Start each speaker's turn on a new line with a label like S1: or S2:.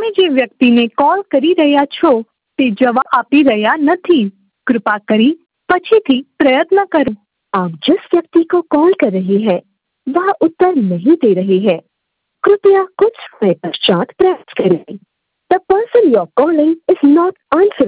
S1: તમે જે વ્યક્તિને કોલ કરી રહ્યા છો તે જવાબ આપી રહ્યા નથી. कृपा કરી પછીથી પ્રયત્न करो.
S2: आप जिस व्यक्ति को कॉल कर रहे हैं वह उत्तर नहीं दे रहे हैं. कृपया कुछ समय पश्चात प्रयास करें. The person you're calling is not answering.